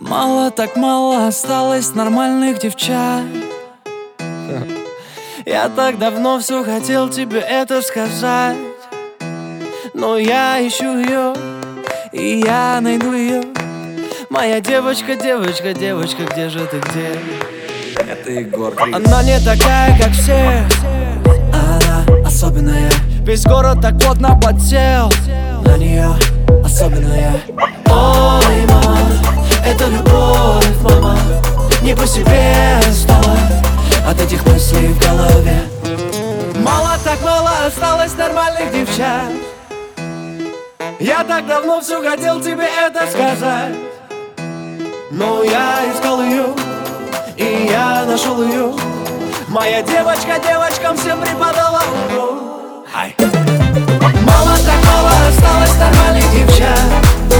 Мало так мало осталось нормальных девчат. Я так давно все хотел тебе это сказать, но я ищу ее, и я найду ее. Моя девочка, девочка, девочка, где же ты, где? Это Егор Крид. Она не такая, как все, она особенная. Весь город так плотно подсел на нее, особенная. Ой, мама, это любовь, мама. Не по себе стало от этих мыслей в голове. Мало так мало осталось нормальных девчат. Я так давно все хотел тебе это сказать, но я искал ее, и я нашел ее. Моя девочка девочкам всем преподала урок. Мало так мало осталось нормальных девчат.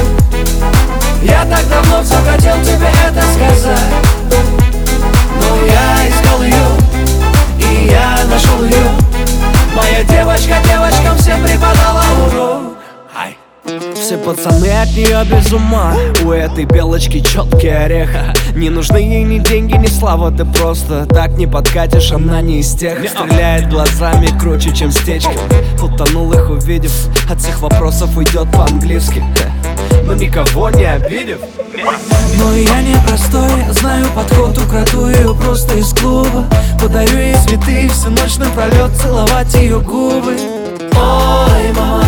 Я так давно все хотел тебе это сказать, но я искал ее, и я нашел ее. Моя девочка девочкам всем преподала урок. Все пацаны от нее без ума. У этой белочки четкий орех. Не нужны ей ни деньги, ни слава. Ты просто так не подкатишь, она не из тех. Стреляет глазами круче, чем стечки. Утонул их увидев, от всех вопросов уйдет по-английски, но никого не обидев. Но я не простой, знаю подход, украду ее просто из клуба. Подарю ей цветы, всю ночь напролет целовать ее губы. Ой, мама,